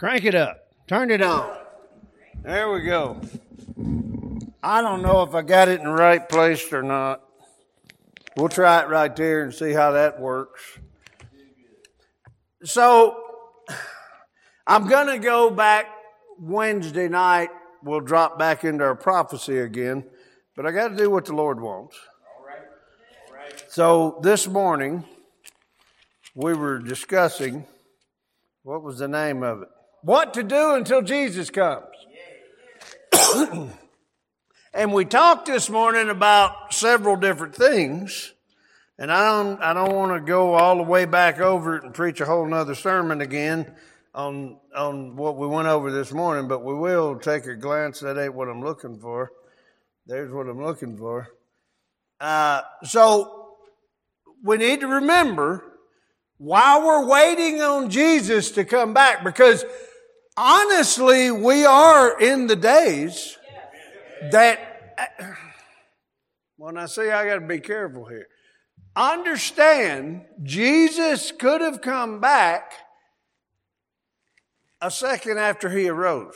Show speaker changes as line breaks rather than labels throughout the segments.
Crank it up. Turn it on. There we go. I don't know if I got it in the right place or not. We'll try it right there and see how that works. So, I'm going to go back Wednesday night. We'll drop back into our prophecy again. But I got to do what the Lord wants. All right. So, this morning, we were discussing, what was the name of it? What to do until Jesus comes. And we talked this morning about several different things. And I don't want to go all the way back over it and preach a whole nother sermon again on what we went over this morning, but we will take a glance. That ain't what I'm looking for. There's what I'm looking for. So we need to remember while we're waiting on Jesus to come back, because honestly, we are in the days that, when I say I got to be careful here, understand Jesus could have come back a second after he arose.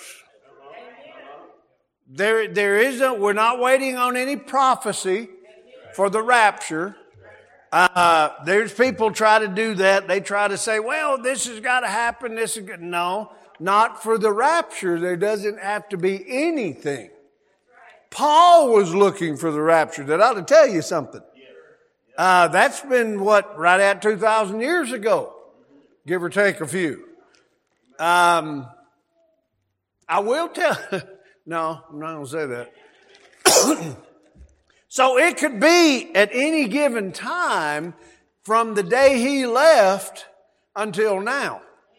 We're not waiting on any prophecy for the rapture. There's people try to do that. They try to say, well, this has got to happen. This is good. No, not for the rapture. There doesn't have to be anything. Paul was looking for the rapture. That ought to tell you something. That's been right at 2,000 years ago, give or take a few. I will tell, no, I'm not going to say that. So it could be at any given time from the day he left until now.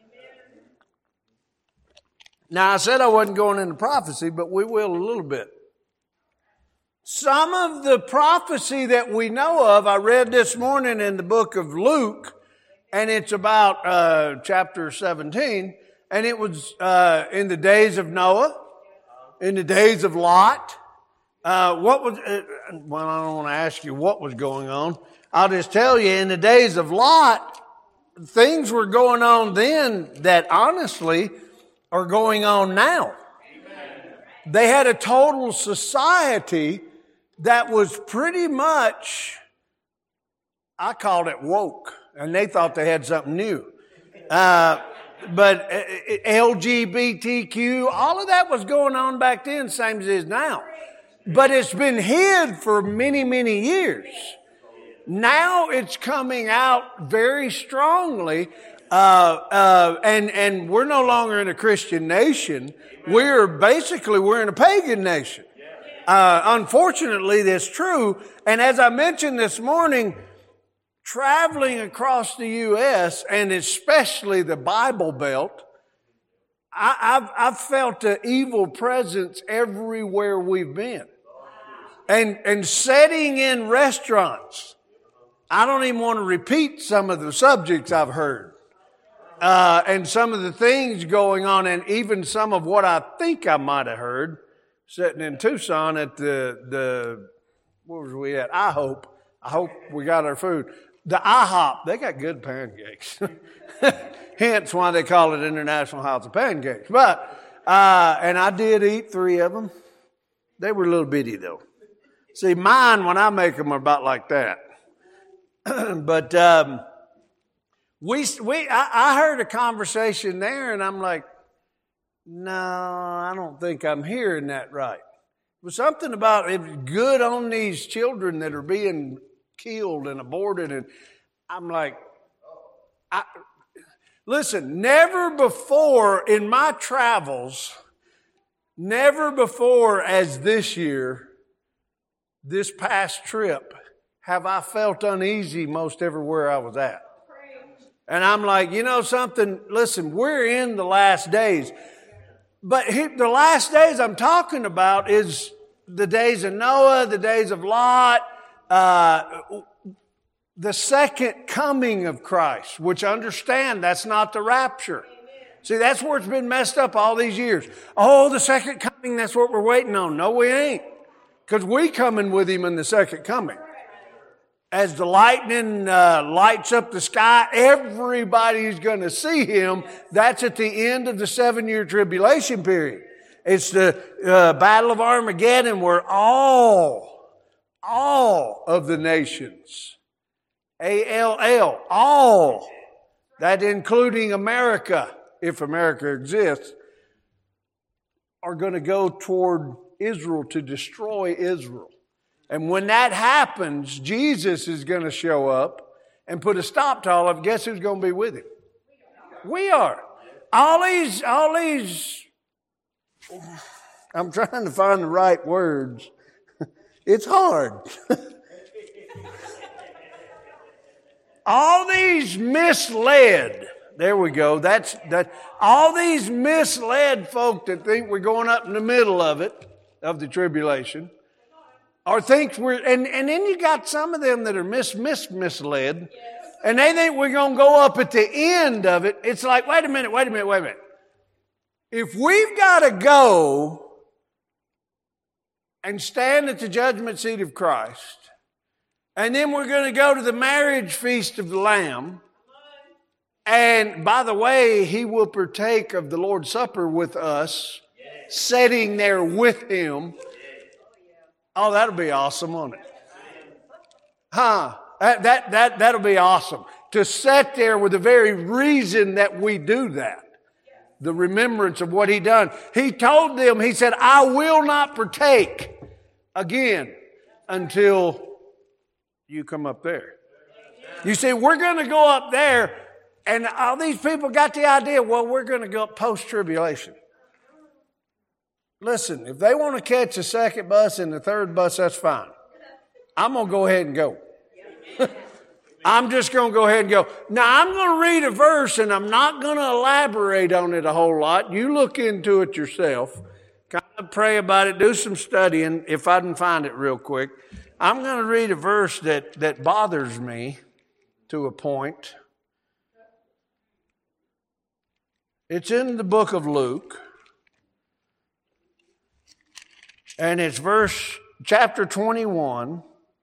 Now, I said I wasn't going into prophecy, but we will a little bit. Some of the prophecy that we know of, I read this morning in the book of Luke, and it's about chapter 17, and it was in the days of Noah, in the days of Lot. Well, I don't want to ask you what was going on. I'll just tell you, in the days of Lot, things were going on then that honestly are going on now. They had a total society that was pretty much, I called it woke, and they thought they had something new. But LGBTQ, all of that was going on back then, same as it is now. But it's been hid for many, many years. Now it's coming out very strongly, and we're no longer in a Christian nation. We're in a pagan nation. Unfortunately, that's true. And as I mentioned this morning, traveling across the U.S. and especially the Bible Belt, I've felt the evil presence everywhere we've been. And sitting in restaurants, I don't even want to repeat some of the subjects I've heard. And some of the things going on, and even some of what I think I might have heard sitting in Tucson at the where was we at? I hope we got our food. The IHOP, they got good pancakes. Hence why they call it International House of Pancakes. But, and I did eat 3 of them. They were a little bitty though. See, mine, when I make them, are about like that. But, I heard a conversation there and I'm like, no, I don't think I'm hearing that right. It was something about it was good on these children that are being killed and aborted. And I'm like, listen, never before in my travels, never before as this year, this past trip, have I felt uneasy most everywhere I was at. And I'm like, you know something? Listen, we're in the last days. But the last days I'm talking about is the days of Noah, the days of Lot, the second coming of Christ, which understand that's not the rapture. See, that's where it's been messed up all these years. Oh, the second coming, that's what we're waiting on. No, we ain't. Because we coming with him in the second coming. as the lightning lights up the sky, everybody's going to see him. That's at the end of the 7-year tribulation period. It's the Battle of Armageddon, where all of the nations, all, that including America, if America exists, are going to go toward Israel to destroy Israel. And when that happens, Jesus is going to show up and put a stop to all of it. Guess who's going to be with him? We are. All these, I'm trying to find the right words. It's hard. All these misled, there we go, that. All these misled folk that think we're going up in the middle of it, of the tribulation, or think we're, and then you got some of them that are misled, and they think we're going to go up at the end of it. It's like, wait a minute. If we've got to go and stand at the judgment seat of Christ, and then we're going to go to the marriage feast of the Lamb, and by the way, He will partake of the Lord's Supper with us, sitting there with Him. Oh, that'll be awesome, won't it? That'll be awesome. To sit there with the very reason that we do that. The remembrance of what He done. He told them, He said, I will not partake again until you come up there. You see, we're going to go up there, and all these people got the idea, well, we're going to go up post-tribulation. Listen, if they want to catch a second bus and the third bus, that's fine. I'm going to go ahead and go. I'm just going to go ahead and go. Now, I'm going to read a verse, and I'm not going to elaborate on it a whole lot. You look into it yourself. Kind of pray about it. Do some studying if I can find it real quick. I'm going to read a verse that bothers me to a point. It's in the book of Luke. And it's chapter 21.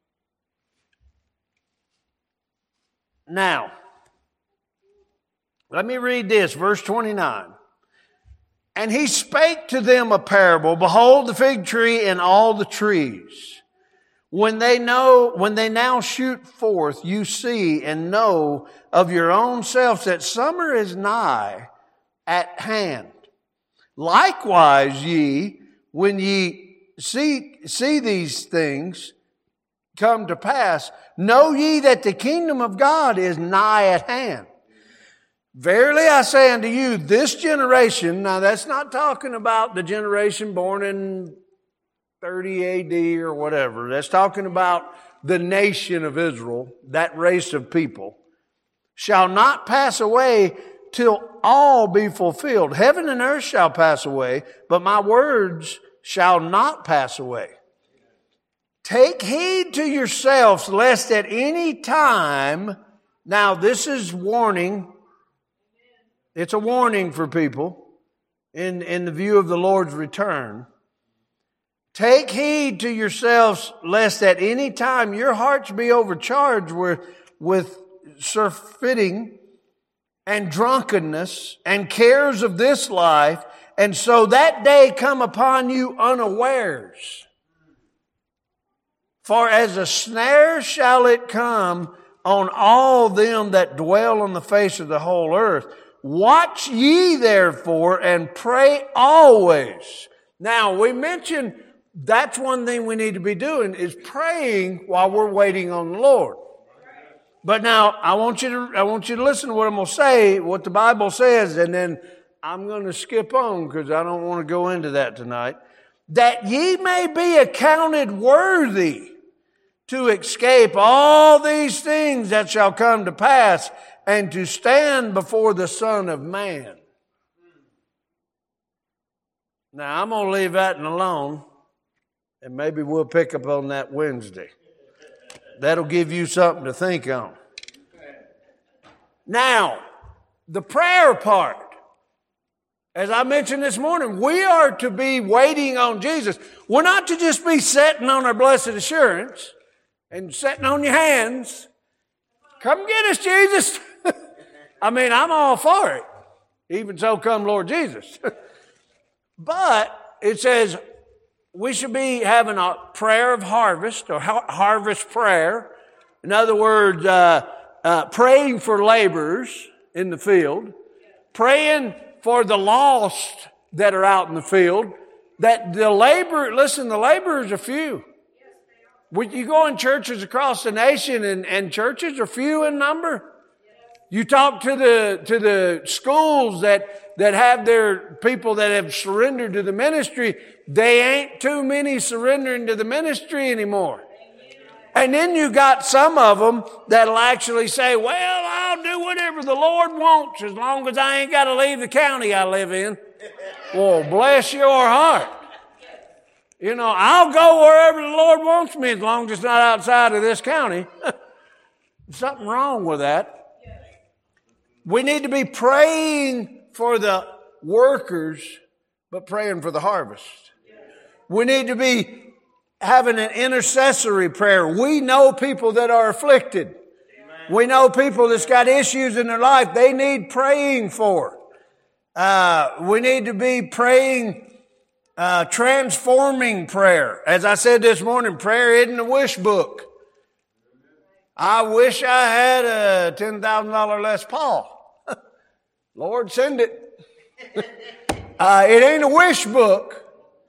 Now, let me read this, verse 29. And He spake to them a parable. Behold, the fig tree and all the trees. When they now shoot forth, you see and know of your own selves that summer is nigh at hand. Likewise, ye, when ye see these things come to pass, know ye that the kingdom of God is nigh at hand. Verily I say unto you, this generation, now that's not talking about the generation born in 30 AD or whatever. That's talking about the nation of Israel, that race of people, shall not pass away till all be fulfilled. Heaven and earth shall pass away, but my words shall not pass away. Take heed to yourselves, lest at any time, now this is warning, it's a warning for people in the view of the Lord's return. Take heed to yourselves, lest at any time your hearts be overcharged with surfeiting and drunkenness and cares of this life, and so that day come upon you unawares. For as a snare shall it come on all them that dwell on the face of the whole earth. Watch ye therefore and pray always. Now we mentioned that's one thing we need to be doing is praying while we're waiting on the Lord. But now I want you to listen to what I'm going to say, what the Bible says, and then I'm going to skip on because I don't want to go into that tonight. That ye may be accounted worthy to escape all these things that shall come to pass and to stand before the Son of Man. Now I'm going to leave that alone. And maybe we'll pick up on that Wednesday. That'll give you something to think on. Now, the prayer part. As I mentioned this morning, we are to be waiting on Jesus. We're not to just be sitting on our blessed assurance and sitting on your hands. Come get us, Jesus. I mean, I'm all for it. Even so, come Lord Jesus. But it says we should be having a prayer of harvest or harvest prayer. In other words, praying for laborers in the field, praying for the lost that are out in the field, that the laborers are few. When you go in churches across the nation and churches are few in number. You talk to the schools that have their people that have surrendered to the ministry, they ain't too many surrendering to the ministry anymore. And then you got some of them that'll actually say, well, I'll do whatever the Lord wants as long as I ain't got to leave the county I live in. Well, bless your heart. You know, I'll go wherever the Lord wants me as long as it's not outside of this county. There's something wrong with that. We need to be praying for the workers, but praying for the harvest. We need to be having an intercessory prayer. We know people that are afflicted. We know people that's got issues in their life they need praying for. We need to be praying transforming prayer. As I said this morning, prayer isn't a wish book. I wish I had a $10,000 Les Paul. Lord, send it. It ain't a wish book.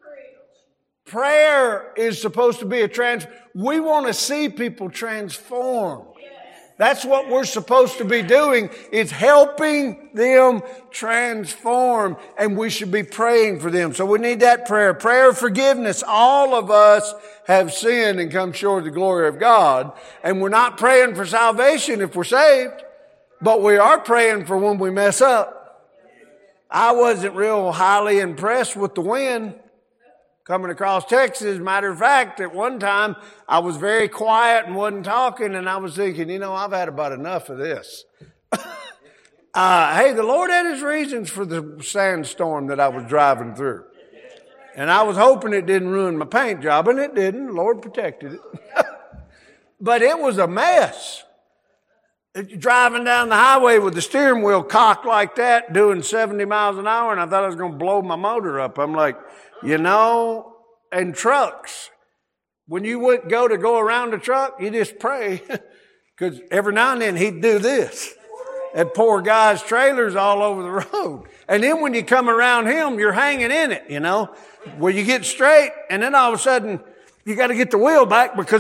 Prayer is supposed to be we want to see people transformed. That's what we're supposed to be doing, is helping them transform, and we should be praying for them. So we need that prayer. Prayer of forgiveness. All of us have sinned and come short of the glory of God, and we're not praying for salvation if we're saved, but we are praying for when we mess up. I wasn't real highly impressed with the wind coming across Texas. Matter of fact, at one time, I was very quiet and wasn't talking, and I was thinking, I've had about enough of this. Hey, the Lord had His reasons for the sandstorm that I was driving through. And I was hoping it didn't ruin my paint job, and it didn't. The Lord protected it. But it was a mess. Driving down the highway with the steering wheel cocked like that, doing 70 miles an hour, and I thought I was going to blow my motor up. I'm like, and trucks. When you would go around the truck, you just pray. Because every now and then he'd do this. That poor guy's trailer's all over the road. And then when you come around him, you're hanging in it, where you get straight, and then all of a sudden, you got to get the wheel back because,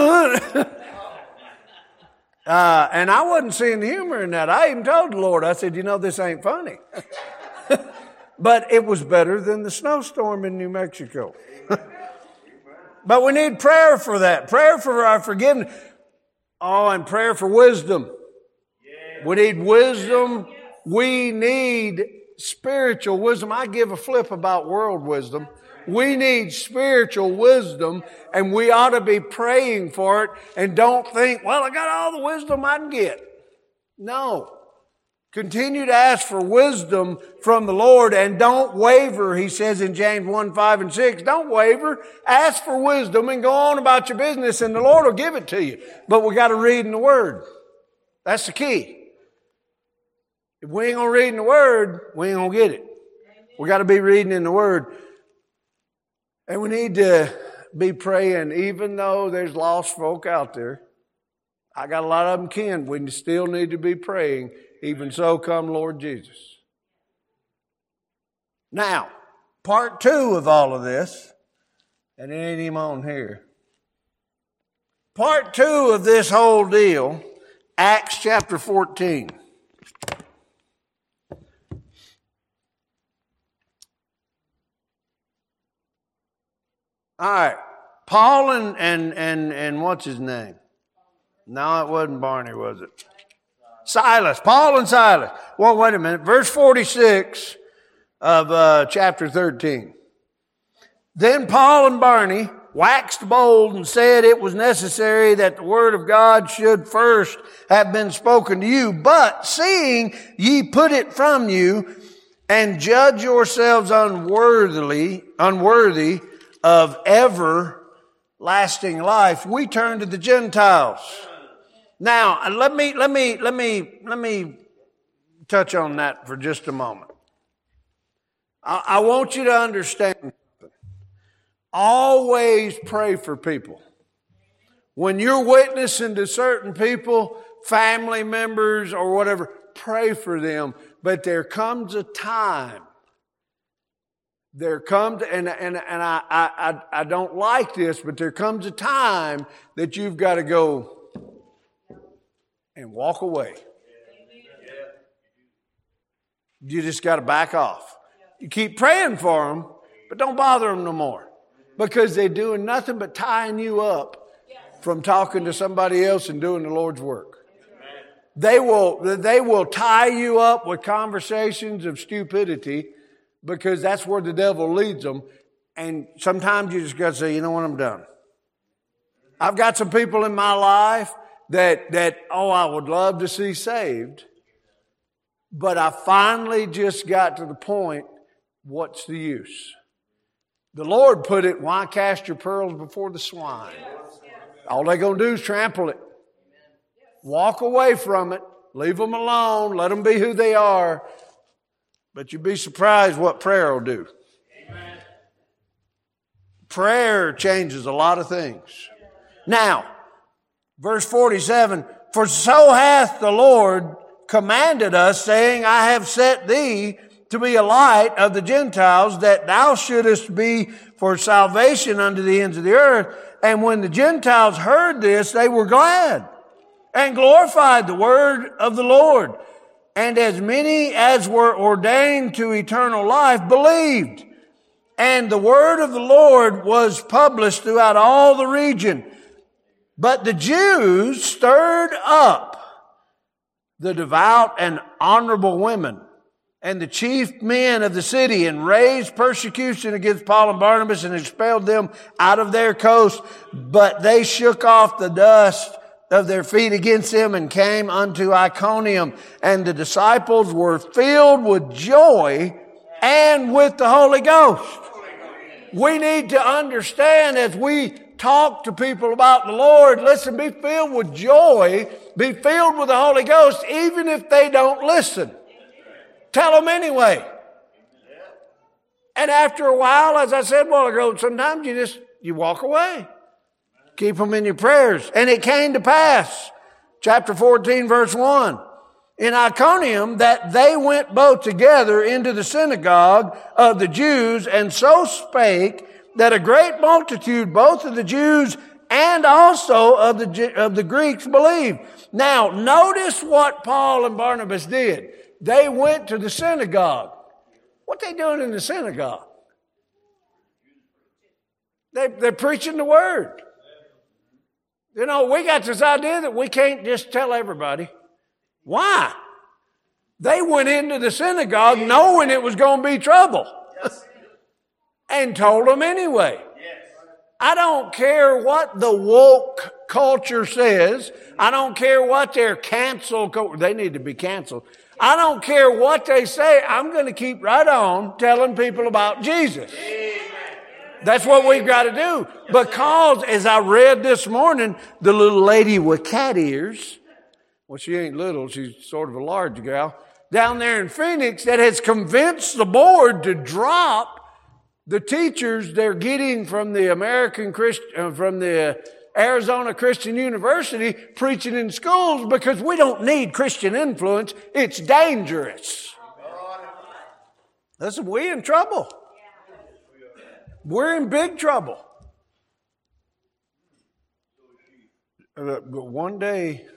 and I wasn't seeing the humor in that. I even told the Lord, I said, this ain't funny. But it was better than the snowstorm in New Mexico. But we need prayer for that. Prayer for our forgiveness. Oh, and prayer for wisdom. We need wisdom. We need spiritual wisdom. I give a flip about world wisdom. We need spiritual wisdom, and we ought to be praying for it, and don't think, well, I got all the wisdom I can get. No. Continue to ask for wisdom from the Lord, and don't waver. He says in James 1:5-6, don't waver. Ask for wisdom and go on about your business, and the Lord will give it to you. But we got to read in the Word. That's the key. If we ain't going to read in the Word, we ain't going to get it. We got to be reading in the Word. And we need to be praying, even though there's lost folk out there. I got a lot of them kin. We still need to be praying. Even so, come Lord Jesus. Now, part 2 of all of this, and it ain't even on here. Part 2 of this whole deal, Acts chapter 14. All right, Paul and what's his name? No, it wasn't Barney, was it? Silas, Paul and Silas. Well, wait a minute. Verse 46 of chapter 13. Then Paul and Barney waxed bold and said it was necessary that the word of God should first have been spoken to you. But seeing ye put it from you and judge yourselves unworthy of ever lasting life, we turn to the Gentiles. Now, let me touch on that for just a moment. I want you to understand something. Always pray for people. When you're witnessing to certain people, family members or whatever, pray for them. But there comes a time. And I don't like this, but there comes a time that you've got to go and walk away. You just got to back off. You keep praying for them, but don't bother them no more. Because they're doing nothing but tying you up from talking to somebody else and doing the Lord's work. They will tie you up with conversations of stupidity because that's where the devil leads them. And sometimes you just got to say, you know what, I'm done. I've got some people in my life that I would love to see saved. But I finally just got to the point, what's the use? The Lord put it, why cast your pearls before the swine? All they're going to do is trample it. Walk away from it. Leave them alone. Let them be who they are. But you'd be surprised what prayer will do. Amen. Prayer changes a lot of things. Now, verse 47, for so hath the Lord commanded us, saying, I have set thee to be a light of the Gentiles, that thou shouldest be for salvation unto the ends of the earth. And when the Gentiles heard this, they were glad and glorified the word of the Lord. And as many as were ordained to eternal life believed. And the word of the Lord was published throughout all the region. But the Jews stirred up the devout and honorable women and the chief men of the city, and raised persecution against Paul and Barnabas, and expelled them out of their coast. But they shook off the dust of their feet against them, and came unto Iconium. And the disciples were filled with joy and with the Holy Ghost. We need to understand, as we talk to people about the Lord, listen, be filled with joy, be filled with the Holy Ghost, even if they don't listen. Tell them anyway. And after a while, as I said a while ago, sometimes you walk away. Keep them in your prayers. And it came to pass, chapter 14, verse 1, in Iconium, that they went both together into the synagogue of the Jews, and so spake that a great multitude, both of the Jews and also of the Greeks, believed. Now, notice what Paul and Barnabas did. They went to the synagogue. What they doing in the synagogue? They're preaching the word. You know, we got this idea that we can't just tell everybody. Why? They went into the synagogue knowing it was going to be trouble. And told them anyway. I don't care what the woke culture says. I don't care what their they need to be canceled. I don't care what they say. I'm going to keep right on telling people about Jesus. That's what we've got to do. Because as I read this morning, the little lady with cat ears, well, she ain't little, she's sort of a large gal, down there in Phoenix, that has convinced the board to drop the teachers they're getting from the from the Arizona Christian University preaching in schools, because we don't need Christian influence. It's dangerous. Listen, we're in trouble. We're in big trouble. One day.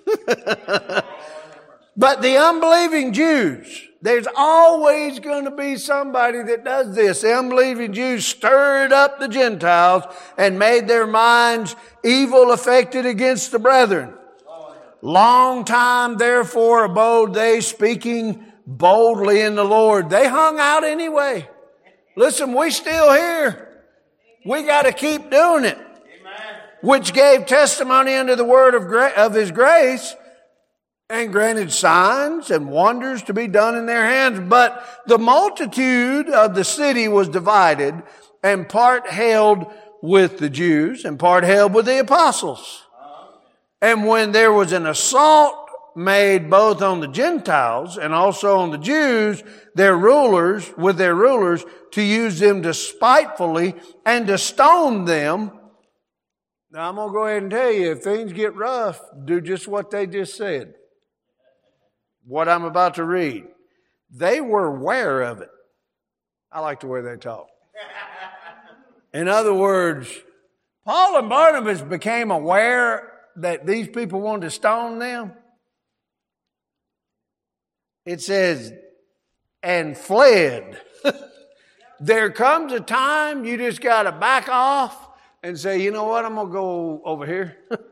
But the unbelieving Jews, there's always going to be somebody that does this. The unbelieving Jews stirred up the Gentiles and made their minds evil affected against the brethren. Long time, therefore, abode they, speaking boldly in the Lord. They hung out anyway. Listen, we still here. We got to keep doing it. Which gave testimony unto the word of his grace, and granted signs and wonders to be done in their hands. But the multitude of the city was divided, and part held with the Jews and part held with the apostles. And when there was an assault made both on the Gentiles and also on the Jews, their rulers, to use them despitefully and to stone them. Now I'm going to go ahead and tell you, if things get rough, do just what they just said. What I'm about to read. They were aware of it. I like the way they talk. In other words, Paul and Barnabas became aware that these people wanted to stone them. It says, and fled. There comes a time you just got to back off and say, you know what, I'm going to go over here.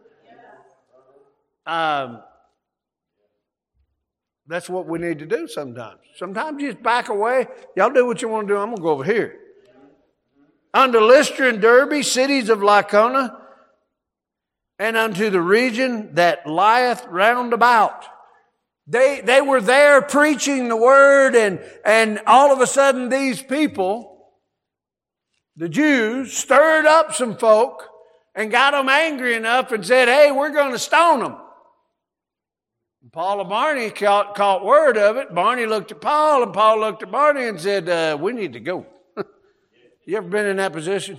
That's what we need to do sometimes. Sometimes you just back away. Y'all do what you want to do. I'm going to go over here. Unto Lystra and Derbe, cities of Lycaonia, and unto the region that lieth round about. They were there preaching the word, and all of a sudden these people, the Jews, stirred up some folk and got them angry enough and said, hey, we're going to stone them. Paul and Barney caught word of it. Barney looked at Paul, and Paul looked at Barney and said, we need to go. You ever been in that position?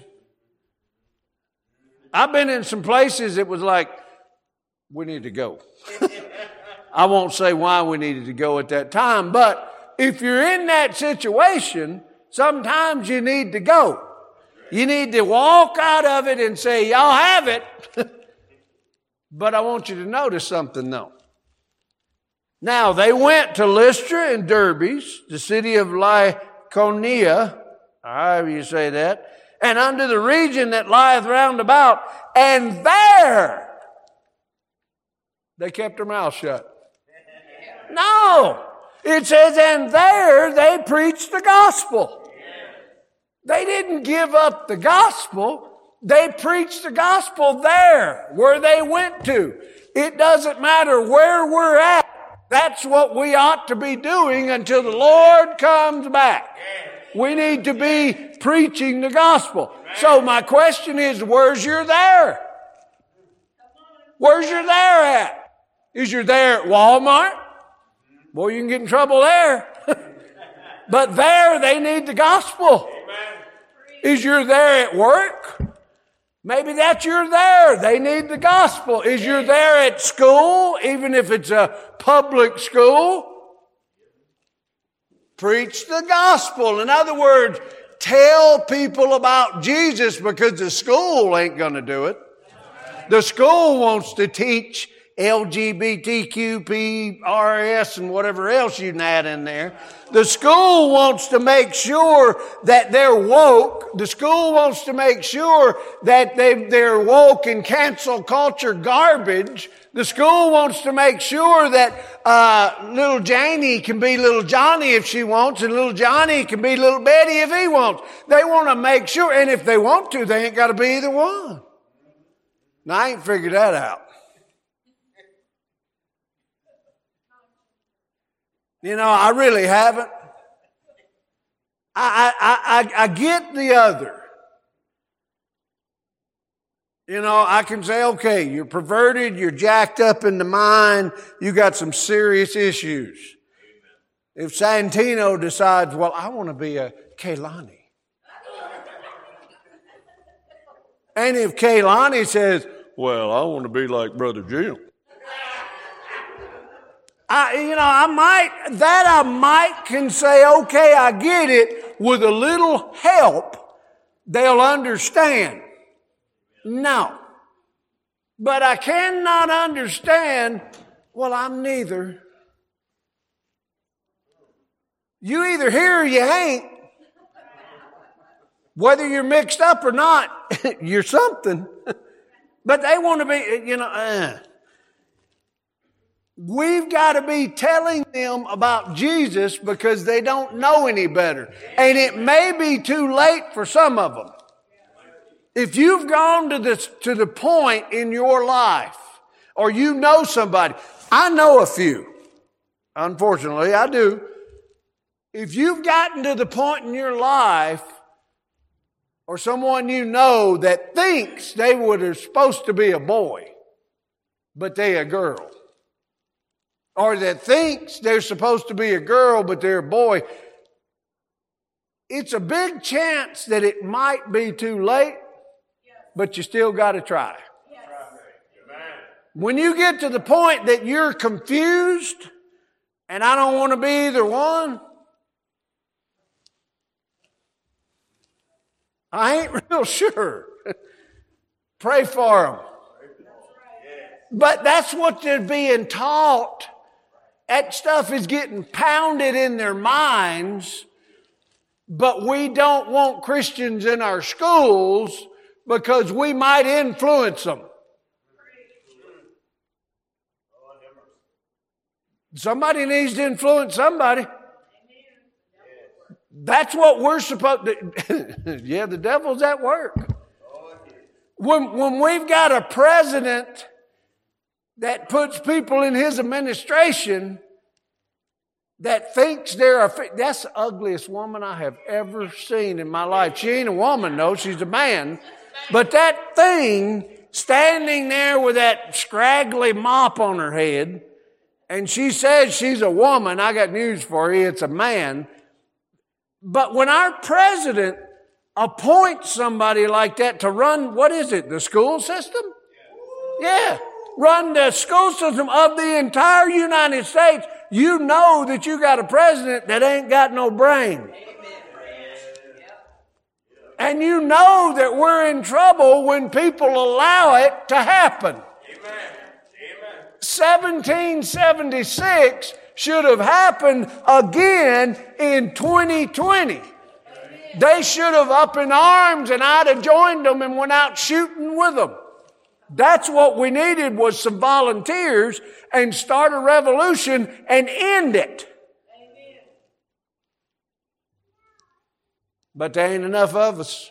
I've been in some places it was like, we need to go. I won't say why we needed to go at that time, but if you're in that situation, sometimes you need to go. You need to walk out of it and say, y'all have it. But I want you to notice something though. Now, they went to Lystra and Derbe, the city of Lycaonia, however you say that, and unto the region that lieth round about, and there they kept their mouth shut. No, it says, and there they preached the gospel. They didn't give up the gospel. They preached the gospel there, where they went to. It doesn't matter where we're at. That's what we ought to be doing until the Lord comes back. We need to be preaching the gospel. So my question is, where's your there? Where's your there at? Is your there at Walmart? Well, you can get in trouble there. But there, they need the gospel. Is your there at work? Maybe that's your there. They need the gospel. Is your there at school, even if it's a public school? Preach the gospel. In other words, tell people about Jesus, because the school ain't going to do it. The school wants to teach LGBTQPRS and whatever else you can add in there. The school wants to make sure that they're woke. The school wants to make sure that they're woke and cancel culture garbage. The school wants to make sure that little Janie can be little Johnny if she wants, and little Johnny can be little Betty if he wants. They want to make sure, and if they want to, they ain't got to be either one. Now, I ain't figured that out. You know, I really haven't. I get the other. You know, I can say, okay, you're perverted, you're jacked up in the mind, you got some serious issues. If Santino decides, well, I want to be a Kaylani. And if Kaylani says, well, I want to be like Brother Jim. I might can say, okay, I get it. With a little help, they'll understand. No. But I cannot understand, well, I'm neither. You either here or you ain't. Whether you're mixed up or not, you're something. But they want to be, We've got to be telling them about Jesus because they don't know any better. And it may be too late for some of them. If you've gone to the point in your life, or you know somebody, I know a few. Unfortunately, I do. If you've gotten to the point in your life or someone you know that thinks they were supposed to be a boy, but they're a girl. Or that thinks they're supposed to be a girl, but they're a boy. It's a big chance that it might be too late, but you still got to try. When you get to the point that you're confused, and I don't want to be either one, I ain't real sure. Pray for them. But that's what they're being taught. That stuff is getting pounded in their minds. But we don't want Christians in our schools because we might influence them. Somebody needs to influence somebody. That's what we're supposed to. Yeah, the devil's at work. When we've got a president that puts people in his administration that thinks that's the ugliest woman I have ever seen in my life. She ain't a woman, though. She's a man. But that thing standing there with that scraggly mop on her head, and she says she's a woman, I got news for you, it's a man. But when our president appoints somebody like that to run, what is it, the school system? Yeah, run the school system of the entire United States, you know that you got a president that ain't got no brain. And you know that we're in trouble when people allow it to happen. 1776 should have happened again in 2020. They should have up in arms and I'd have joined them and went out shooting with them. That's what we needed was some volunteers and start a revolution and end it. But there ain't enough of us.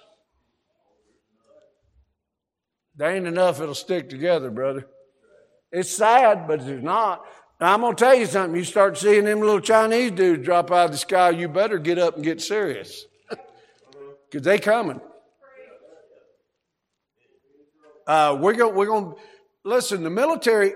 There ain't enough that'll stick together, brother. It's sad, but it's not. Now, I'm going to tell you something. You start seeing them little Chinese dudes drop out of the sky, you better get up and get serious. Because they coming. We're going to listen, the military.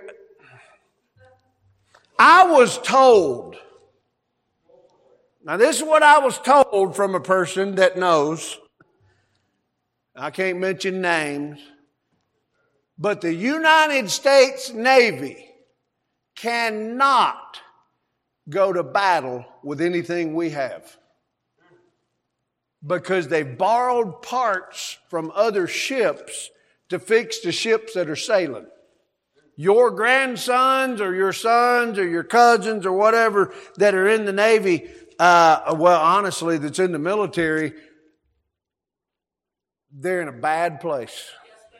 I was told. Now, this is what I was told from a person that knows. I can't mention names. But the United States Navy cannot go to battle with anything we have. Because they borrowed parts from other ships to fix the ships that are sailing. Your grandsons or your sons or your cousins or whatever that are in the Navy, honestly, that's in the military, they're in a bad place.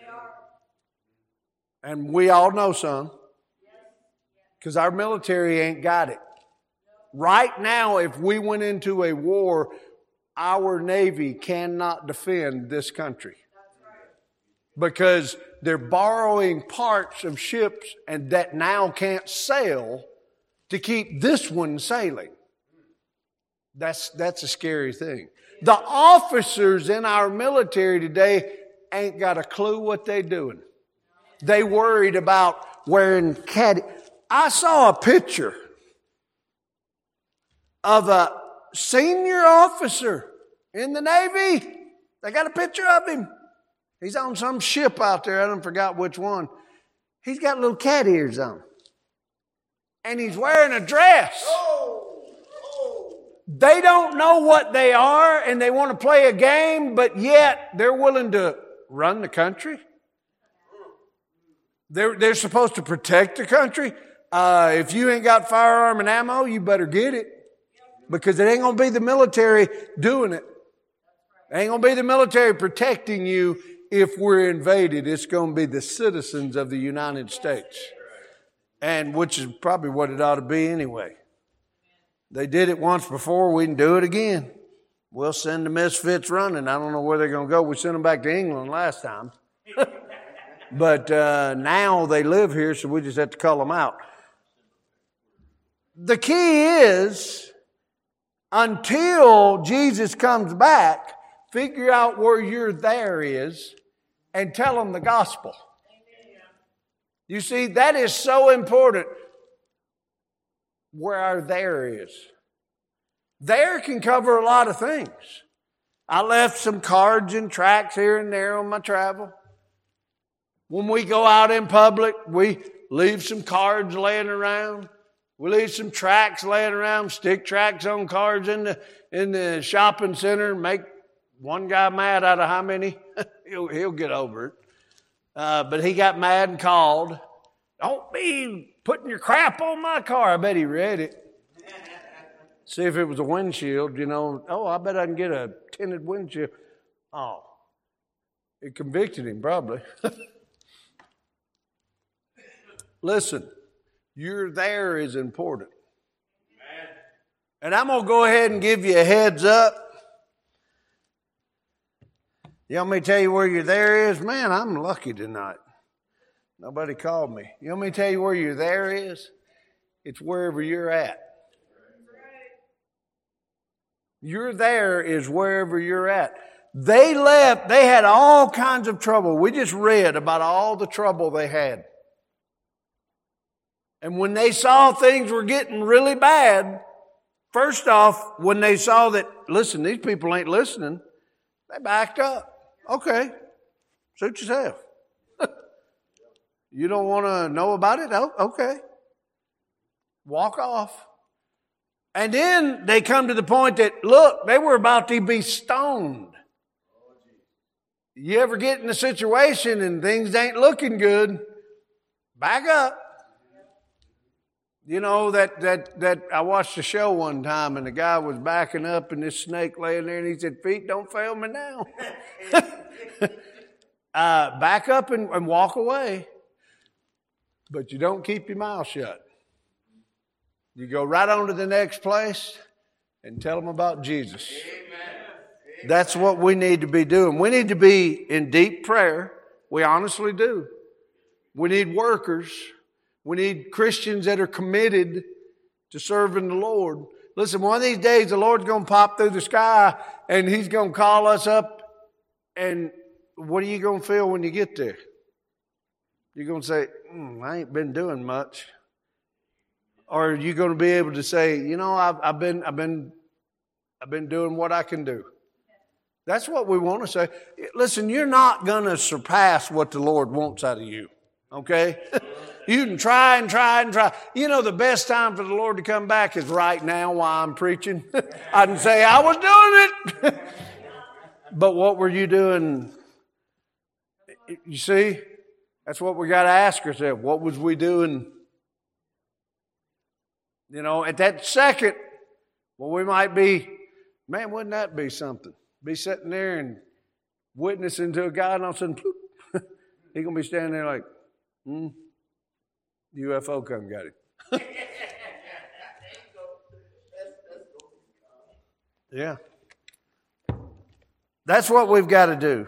And we all know some. Because our military ain't got it. Right now, if we went into a war, our Navy cannot defend this country. Because they're borrowing parts of ships and that now can't sail to keep this one sailing. That's a scary thing. The officers in our military today ain't got a clue what they're doing. They worried about wearing caddy. I saw a picture of a senior officer in the Navy. They got a picture of him. He's on some ship out there. I don't forgot which one. He's got little cat ears on. And he's wearing a dress. They don't know what they are and they want to play a game, but yet they're willing to run the country. They're supposed to protect the country. If you ain't got firearm and ammo, you better get it. Because it ain't going to be the military doing it. It ain't going to be the military protecting you if we're invaded. It's going to be the citizens of the United States. And which is probably what it ought to be anyway. They did it once before, we can do it again. We'll send the misfits running. I don't know where they're going to go. We sent them back to England last time. But now they live here, so we just have to cull them out. The key is, until Jesus comes back, Figure out where your there is and tell them the gospel. You see, that is so important. Where our there is. There can cover a lot of things. I left some cards and tracts here and there on my travel. When we go out in public, we leave some cards laying around. We leave some tracts laying around, stick tracts on cards in the shopping center, make one guy mad out of how many? he'll get over it. But he got mad and called. Don't be putting your crap on my car. I bet he read it. See if it was a windshield, Oh, I bet I can get a tinted windshield. Oh, it convicted him probably. Listen, your there is important. And I'm going to go ahead and give you a heads up. You want me to tell you where your there is? Man, I'm lucky tonight. Nobody called me. You want me to tell you where your there is? It's wherever you're at. Your there is wherever you're at. They left. They had all kinds of trouble. We just read about all the trouble they had. And when they saw things were getting really bad, first off, when they saw that, listen, these people ain't listening, they backed up. Okay, suit yourself. You don't want to know about it? Oh, okay. Walk off. And then they come to the point that, look, they were about to be stoned. You ever get in a situation and things ain't looking good, back up. That I watched a show one time and the guy was backing up and this snake laying there and he said, feet don't fail me now. Back up and walk away. But you don't keep your mouth shut. You go right on to the next place and tell them about Jesus. Amen. That's what we need to be doing. We need to be in deep prayer. We honestly do. We need workers. We need Christians that are committed to serving the Lord. Listen, one of these days the Lord's going to pop through the sky and He's going to call us up. And what are you going to feel when you get there? You're going to say, I ain't been doing much. Or are you going to be able to say, I've been doing what I can do. That's what we want to say. Listen, you're not going to surpass what the Lord wants out of you. Okay? You can try and try and try. The best time for the Lord to come back is right now while I'm preaching. I can say, I was doing it. But what were you doing? You see? That's what we got to ask ourselves. What was we doing? At that second, we might be, man, wouldn't that be something? Be sitting there and witnessing to a guy and all of a sudden, He's going to be standing there like, UFO come got him. Yeah. That's what we've got to do.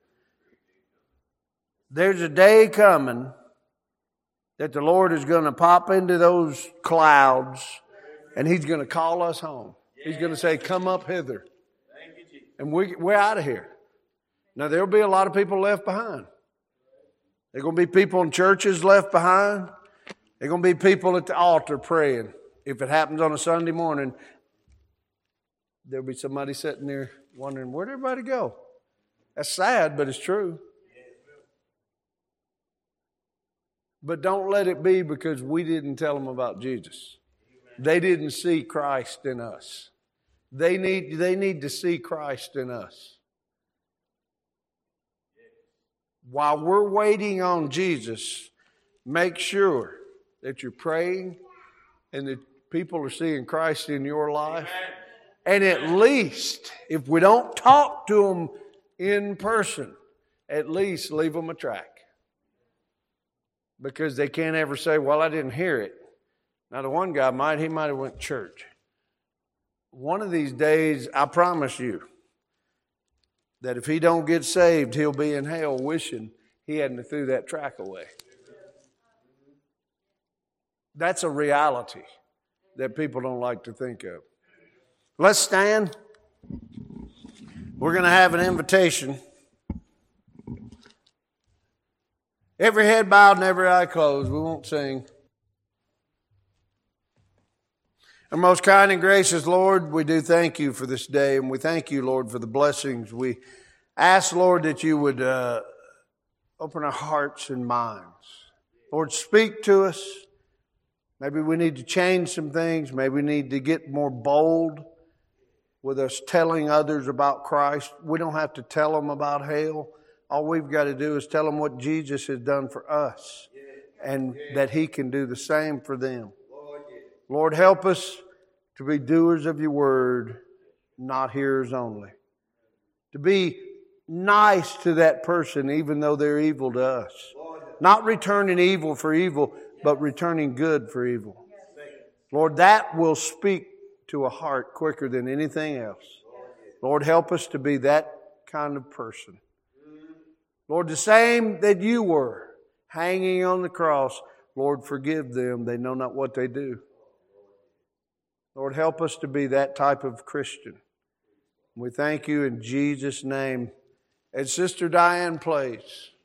There's a day coming that the Lord is going to pop into those clouds and He's going to call us home. He's going to say, come up hither. And we're out of here. Now, there'll be a lot of people left behind. There are going to be people in churches left behind. There are going to be people at the altar praying. If it happens on a Sunday morning, there'll be somebody sitting there wondering, where'd everybody go? That's sad, but it's true. But don't let it be because we didn't tell them about Jesus. They didn't see Christ in us. They need to see Christ in us. While we're waiting on Jesus, make sure that you're praying and that people are seeing Christ in your life. And at least, if we don't talk to them in person, at least leave them a tract. Because they can't ever say, well, I didn't hear it. Now, the one guy might have went to church. One of these days, I promise you, that if he don't get saved, he'll be in hell wishing he hadn't threw that tract away. That's a reality that people don't like to think of. Let's stand. We're going to have an invitation. Every head bowed and every eye closed. We won't sing. Our most kind and gracious Lord, we do thank you for this day, and we thank you, Lord, for the blessings. We ask, Lord, that you would open our hearts and minds. Lord, speak to us. Maybe we need to change some things. Maybe we need to get more bold with us telling others about Christ. We don't have to tell them about hell. All we've got to do is tell them what Jesus has done for us and that He can do the same for them. Lord, help us to be doers of your word, not hearers only. To be nice to that person even though they're evil to us. Not returning evil for evil, but returning good for evil. Lord, that will speak to a heart quicker than anything else. Lord, help us to be that kind of person. Lord, the same that you were, hanging on the cross. Lord, forgive them. They know not what they do. Lord, help us to be that type of Christian. We thank you in Jesus' name. As Sister Diane plays.